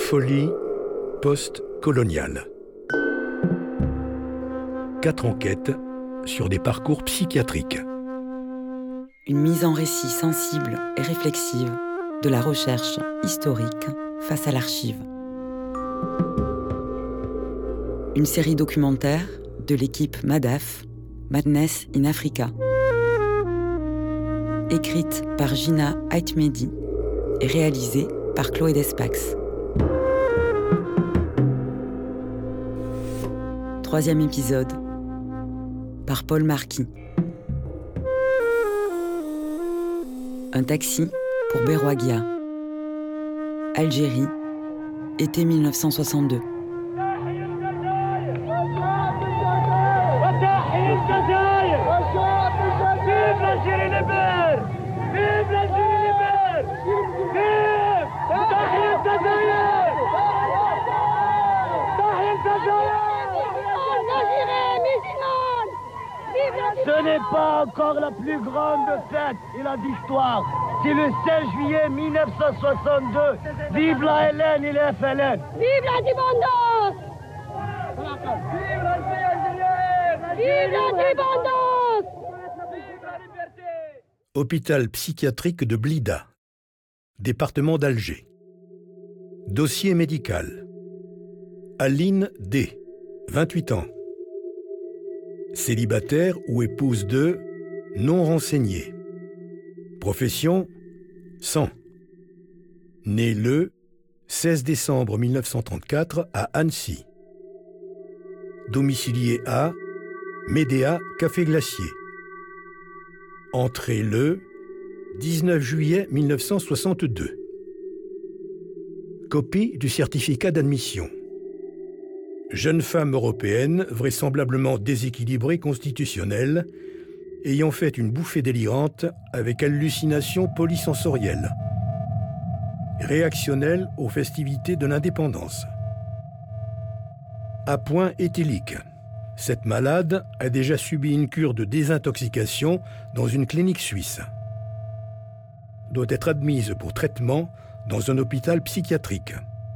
Folie post-coloniale. 4 enquêtes sur des parcours psychiatriques. Une mise en récit sensible et réflexive de la recherche historique face à l'archive. Une série documentaire de l'équipe MADAF, Madness in Africa. Écrite par Gina Aitmedi et réalisée par Chloé Despax. 3e épisode par Paul Marquis. Un taxi pour Berouaghia. Algérie, été 1962. Ce n'est pas encore la plus grande fête et la d'histoire. C'est le 16 juillet 1962. Vive la LN et le FLN. Vive l'indépendance. Vive l'Algérie algérienne. Vive l'indépendance. Vive la liberté. Hôpital psychiatrique de Blida, département d'Alger. Dossier médical. Aline D, 28 ans. Célibataire ou épouse de, non renseigné. Profession, sang. Née le 16 décembre 1934 à Annecy. Domicilié à Médéa Café Glacier. Entrée le 19 juillet 1962. Copie du certificat d'admission. Jeune femme européenne, vraisemblablement déséquilibrée constitutionnelle, ayant fait une bouffée délirante avec hallucination polysensorielle. Réactionnelle aux festivités de l'indépendance. À point éthylique. Cette malade a déjà subi une cure de désintoxication dans une clinique suisse. Doit être admise pour traitement dans un hôpital psychiatrique.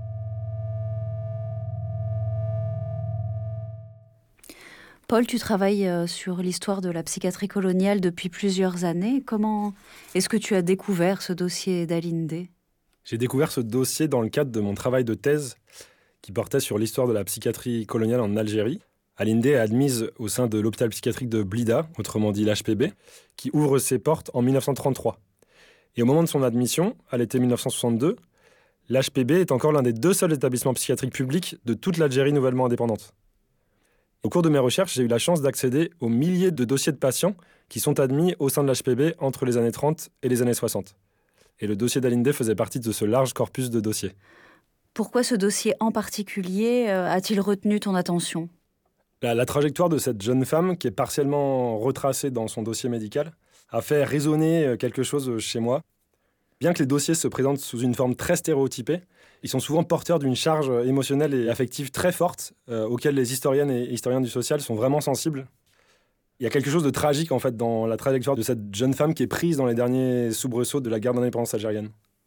Paul, tu travailles sur l'histoire de la psychiatrie coloniale depuis plusieurs années. Comment est-ce que tu as découvert ce dossier d'Aline D ? J'ai découvert ce dossier dans le cadre de mon travail de thèse qui portait sur l'histoire de la psychiatrie coloniale en Algérie. Aline D est admise au sein de l'hôpital psychiatrique de Blida, autrement dit l'HPB, qui ouvre ses portes en 1933. Et au moment de son admission, à l'été 1962, l'HPB est encore l'un des 2 seuls établissements psychiatriques publics de toute l'Algérie nouvellement indépendante. Au cours de mes recherches, j'ai eu la chance d'accéder aux milliers de dossiers de patients qui sont admis au sein de l'HPB entre les années 30 et les années 60. Et le dossier d'Aline D faisait partie de ce large corpus de dossiers. Pourquoi ce dossier en particulier a-t-il retenu ton attention ? La trajectoire de cette jeune femme, qui est partiellement retracée dans son dossier médical, a fait résonner quelque chose chez moi. Bien que les dossiers se présentent sous une forme très stéréotypée, ils sont souvent porteurs d'une charge émotionnelle et affective très forte, auxquelles les historiennes et historiens du social sont vraiment sensibles. Il y a quelque chose de tragique en fait dans la trajectoire de cette jeune femme qui est prise dans les derniers soubresauts de la guerre d'indépendance algérienne.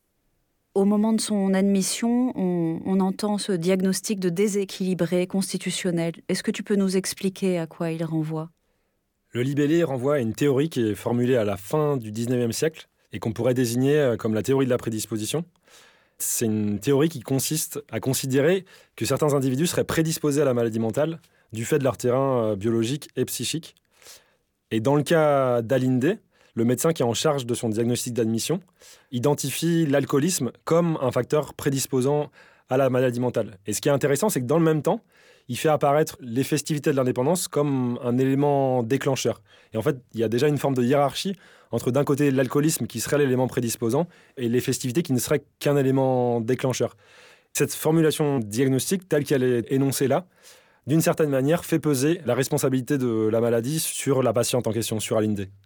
Au moment de son admission, on entend ce diagnostic de déséquilibré constitutionnel. Est-ce que tu peux nous expliquer à quoi il renvoie ? Le libellé renvoie à une théorie qui est formulée à la fin du 19e siècle et qu'on pourrait désigner comme la théorie de la prédisposition. C'est une théorie qui consiste à considérer que certains individus seraient prédisposés à la maladie mentale du fait de leur terrain biologique et psychique. Et dans le cas d'Aline D, le médecin qui est en charge de son diagnostic d'admission identifie l'alcoolisme comme un facteur prédisposant à la maladie mentale. Et ce qui est intéressant, c'est que dans le même temps, il fait apparaître les festivités de l'indépendance comme un élément déclencheur. Et en fait, il y a déjà une forme de hiérarchie entre d'un côté l'alcoolisme qui serait l'élément prédisposant et les festivités qui ne seraient qu'un élément déclencheur. Cette formulation diagnostique, telle qu'elle est énoncée là, d'une certaine manière, fait peser la responsabilité de la maladie sur la patiente en question, sur Aline D.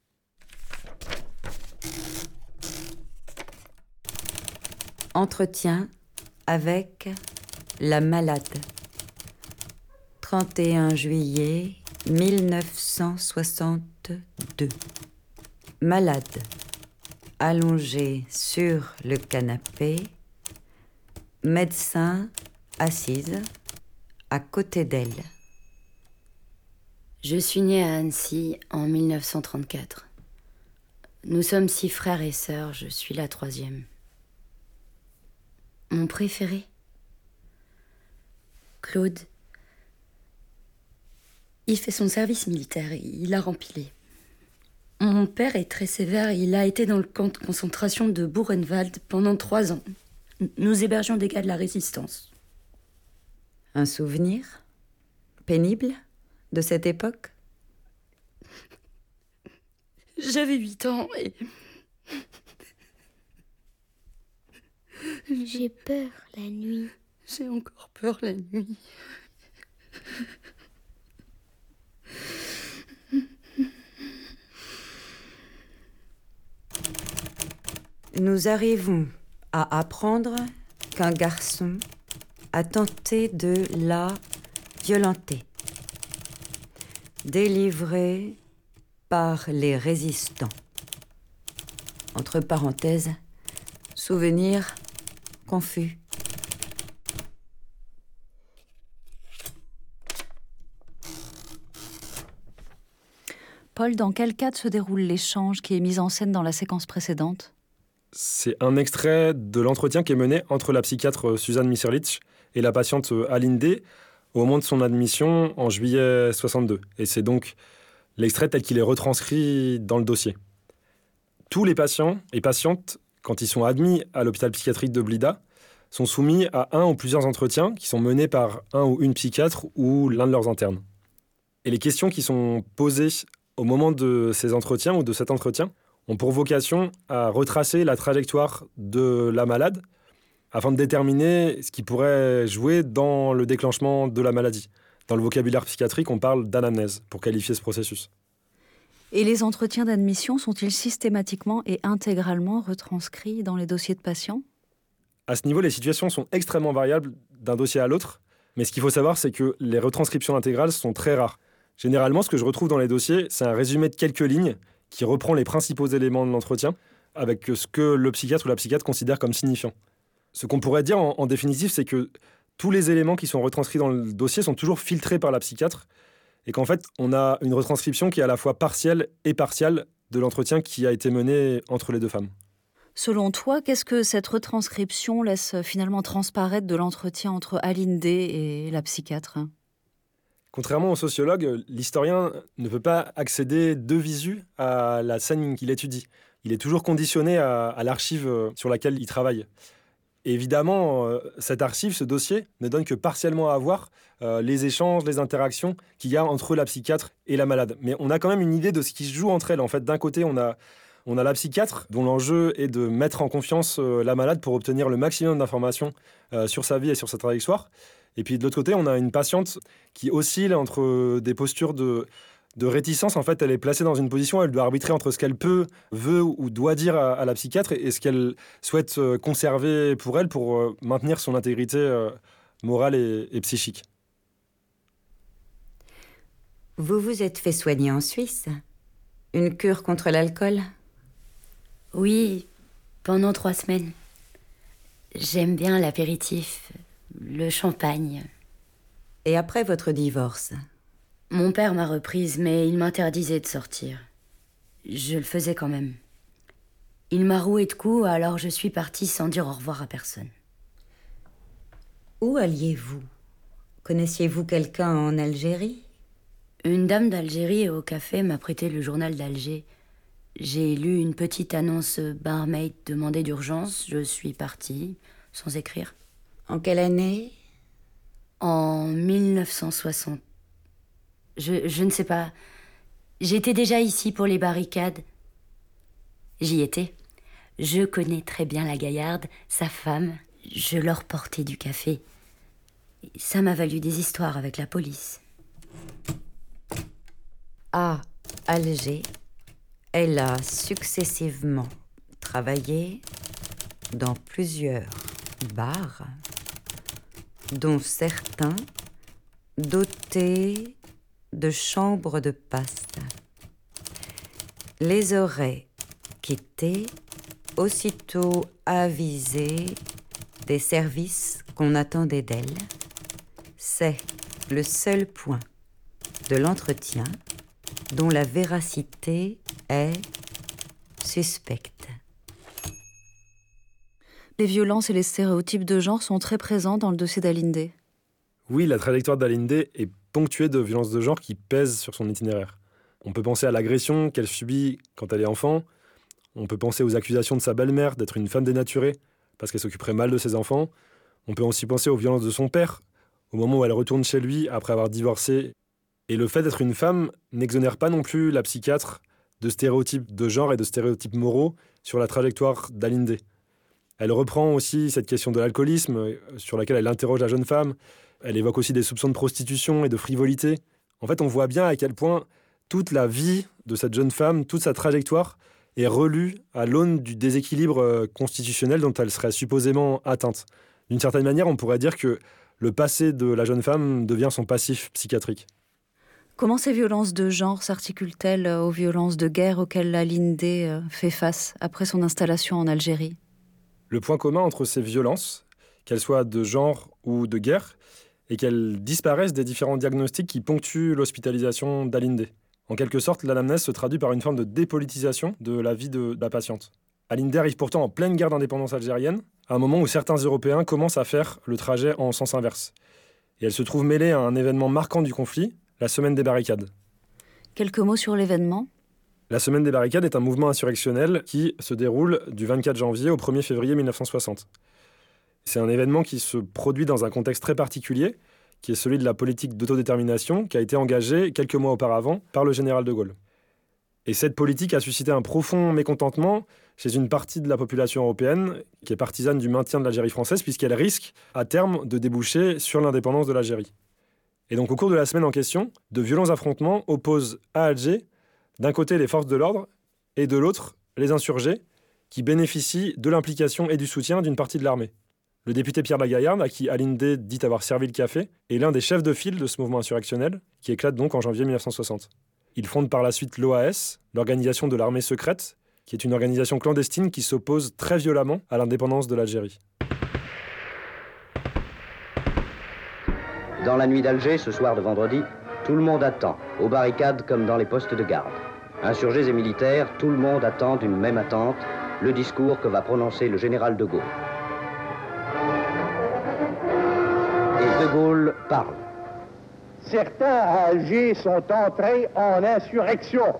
Entretien avec la malade. 31 juillet 1962. Malade, allongée sur le canapé, médecin, assise, à côté d'elle. Je suis née à Annecy en 1934. Nous sommes 6 frères et sœurs, je suis la 3e. Mon préféré, Claude. Il fait son service militaire, il a rempilé. Mon père est très sévère, il a été dans le camp de concentration de Buchenwald pendant 3 ans. Nous hébergeons des gars de la résistance. Un souvenir pénible de cette époque? J'avais 8 ans et... J'ai peur la nuit. J'ai encore peur la nuit. Nous arrivons à apprendre qu'un garçon a tenté de la violenter, délivré par les résistants. Entre parenthèses, souvenir confus. Paul, dans quel cadre se déroule l'échange qui est mis en scène dans la séquence précédente ? C'est un extrait de l'entretien qui est mené entre la psychiatre Suzanne Mitscherlich et la patiente Aline D au moment de son admission en juillet 62. Et c'est donc l'extrait tel qu'il est retranscrit dans le dossier. Tous les patients et patientes, quand ils sont admis à l'hôpital psychiatrique de Blida, sont soumis à un ou plusieurs entretiens qui sont menés par un ou une psychiatre ou l'un de leurs internes. Et les questions qui sont posées au moment de ces entretiens ou de cet entretien ont pour vocation à retracer la trajectoire de la malade afin de déterminer ce qui pourrait jouer dans le déclenchement de la maladie. Dans le vocabulaire psychiatrique, on parle d'anamnèse pour qualifier ce processus. Et les entretiens d'admission sont-ils systématiquement et intégralement retranscrits dans les dossiers de patients ? À ce niveau, les situations sont extrêmement variables d'un dossier à l'autre, mais ce qu'il faut savoir, c'est que les retranscriptions intégrales sont très rares. Généralement, ce que je retrouve dans les dossiers, c'est un résumé de quelques lignes qui reprend les principaux éléments de l'entretien avec ce que le psychiatre ou la psychiatre considère comme signifiant. Ce qu'on pourrait dire en définitive, c'est que tous les éléments qui sont retranscrits dans le dossier sont toujours filtrés par la psychiatre et qu'en fait, on a une retranscription qui est à la fois partielle et partiale de l'entretien qui a été mené entre les deux femmes. Selon toi, qu'est-ce que cette retranscription laisse finalement transparaître de l'entretien entre Aline D et la psychiatre ? Contrairement aux sociologues, l'historien ne peut pas accéder de visu à la scène qu'il étudie. Il est toujours conditionné à l'archive sur laquelle il travaille. Et évidemment, cette archive, ce dossier, ne donne que partiellement à voir les échanges, les interactions qu'il y a entre la psychiatre et la malade. Mais on a quand même une idée de ce qui se joue entre elles. En fait, d'un côté, on a la psychiatre, dont l'enjeu est de mettre en confiance la malade pour obtenir le maximum d'informations sur sa vie et sur sa trajectoire. Et puis de l'autre côté, on a une patiente qui oscille entre des postures de réticence. En fait, elle est placée dans une position, elle doit arbitrer entre ce qu'elle veut ou doit dire à la psychiatre et ce qu'elle souhaite conserver pour elle pour maintenir son intégrité morale et psychique. Vous vous êtes fait soigner en Suisse? Une cure contre l'alcool? Oui, pendant 3 semaines. J'aime bien l'apéritif, le champagne. Et après votre divorce? Mon père m'a reprise, mais il m'interdisait de sortir. Je le faisais quand même. Il m'a roué de coups, alors je suis partie sans dire au revoir à personne. Où alliez-vous? Connaissiez-vous quelqu'un en Algérie? Une dame d'Algérie au café m'a prêté le journal d'Alger. J'ai lu une petite annonce barmaid demandait d'urgence. Je suis partie, sans écrire. En quelle année? En 1960. Je ne sais pas. J'étais déjà ici pour les barricades. J'y étais. Je connais très bien la gaillarde, sa femme. Je leur portais du café. Ça m'a valu des histoires avec la police. À Alger, elle a successivement travaillé dans plusieurs bars, dont certains dotés de chambres de passe. Les aurait quittés aussitôt avisés des services qu'on attendait d'elle, c'est le seul point de l'entretien dont la véracité est suspecte. Les violences et les stéréotypes de genre sont très présents dans le dossier d'Alinde. Oui, la trajectoire d'Alinde est ponctuée de violences de genre qui pèsent sur son itinéraire. On peut penser à l'agression qu'elle subit quand elle est enfant. On peut penser aux accusations de sa belle-mère d'être une femme dénaturée parce qu'elle s'occuperait mal de ses enfants. On peut aussi penser aux violences de son père, au moment où elle retourne chez lui après avoir divorcé. Et le fait d'être une femme n'exonère pas non plus la psychiatre de stéréotypes de genre et de stéréotypes moraux sur la trajectoire d'Alinde. Elle reprend aussi cette question de l'alcoolisme, sur laquelle elle interroge la jeune femme. Elle évoque aussi des soupçons de prostitution et de frivolité. En fait, on voit bien à quel point toute la vie de cette jeune femme, toute sa trajectoire, est relue à l'aune du déséquilibre constitutionnel dont elle serait supposément atteinte. D'une certaine manière, on pourrait dire que le passé de la jeune femme devient son passif psychiatrique. Comment ces violences de genre s'articulent-elles aux violences de guerre auxquelles Alinde fait face après son installation en Algérie ? Le point commun entre ces violences, qu'elles soient de genre ou de guerre, est qu'elles disparaissent des différents diagnostics qui ponctuent l'hospitalisation d'Alinde. En quelque sorte, l'anamnèse se traduit par une forme de dépolitisation de la vie de la patiente. Alinde arrive pourtant en pleine guerre d'indépendance algérienne, à un moment où certains Européens commencent à faire le trajet en sens inverse. Et elle se trouve mêlée à un événement marquant du conflit, la Semaine des barricades. Quelques mots sur l'événement ? La Semaine des barricades est un mouvement insurrectionnel qui se déroule du 24 janvier au 1er février 1960. C'est un événement qui se produit dans un contexte très particulier, qui est celui de la politique d'autodétermination qui a été engagée quelques mois auparavant par le général de Gaulle. Et cette politique a suscité un profond mécontentement chez une partie de la population européenne qui est partisane du maintien de l'Algérie française puisqu'elle risque à terme de déboucher sur l'indépendance de l'Algérie. Et donc au cours de la semaine en question, de violents affrontements opposent à Alger d'un côté les forces de l'ordre et de l'autre les insurgés qui bénéficient de l'implication et du soutien d'une partie de l'armée. Le député Pierre Lagaillarde, à qui Alinde dit avoir servi le café, est l'un des chefs de file de ce mouvement insurrectionnel qui éclate donc en janvier 1960. Il fonde par la suite l'OAS, l'organisation de l'armée secrète, qui est une organisation clandestine qui s'oppose très violemment à l'indépendance de l'Algérie. Dans la nuit d'Alger, ce soir de vendredi, tout le monde attend, aux barricades comme dans les postes de garde. Insurgés et militaires, tout le monde attend d'une même attente le discours que va prononcer le général de Gaulle. Et de Gaulle parle. Certains à Alger sont entrés en insurrection.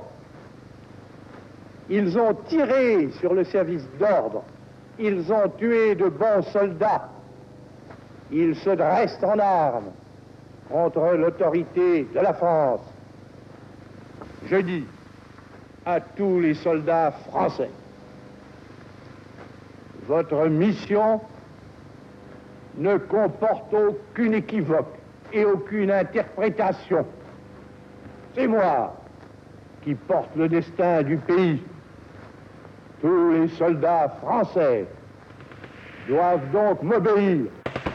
Ils ont tiré sur le service d'ordre. Ils ont tué de bons soldats. Ils se dressent en armes contre l'autorité de la France. Je dis à tous les soldats français, votre mission ne comporte aucune équivoque et aucune interprétation. C'est moi qui porte le destin du pays. Tous les soldats français doivent donc m'obéir.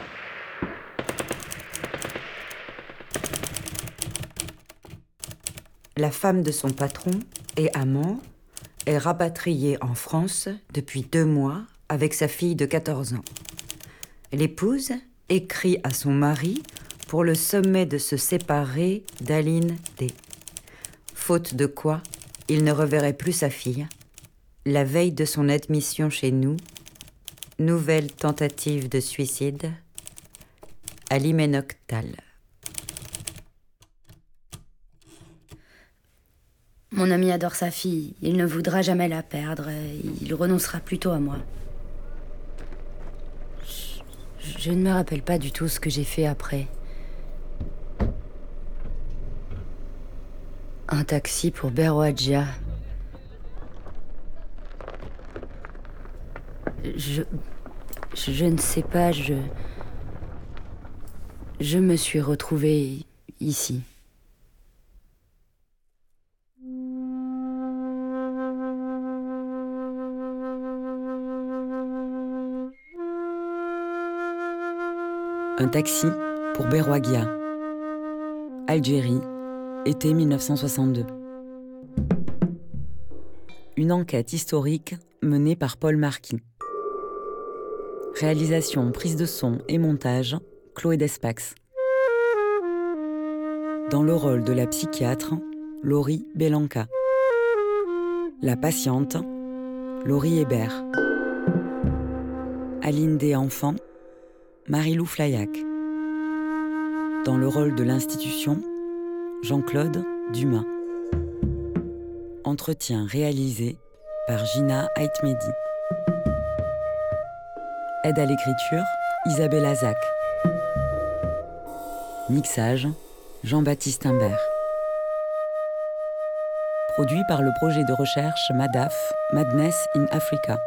La femme de son patron et amant est rapatriée en France depuis 2 mois avec sa fille de 14 ans. L'épouse écrit à son mari pour le sommet de se séparer d'Alinde. Faute de quoi, il ne reverrait plus sa fille. La veille de son admission chez nous, nouvelle tentative de suicide à l'hyménoctale. Mon ami adore sa fille. Il ne voudra jamais la perdre. Il renoncera plutôt à moi. Je ne me rappelle pas du tout ce que j'ai fait après. Un taxi pour Berrouadja. Je ne sais pas, je me suis retrouvée ici. Un taxi pour Berrouadja. Algérie, été 1962. Une enquête historique menée par Paul Marquis. Réalisation, prise de son et montage, Chloé Despax. Dans le rôle de la psychiatre, Laurie Belanca. La patiente, Laurie Hébert. Aline des enfants, Marie-Lou Flaillac. Dans le rôle de l'institution, Jean-Claude Dumas. Entretien réalisé par Gina Aitmedi. Aide à l'écriture, Isabelle Azac. Mixage, Jean-Baptiste Imbert. Produit par le projet de recherche MADAF, Madness in Africa.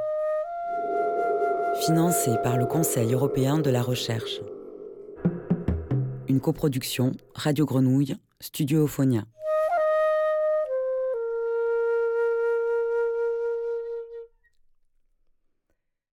Financé par le Conseil européen de la recherche. Une coproduction Radio Grenouille, Studio Euphonia.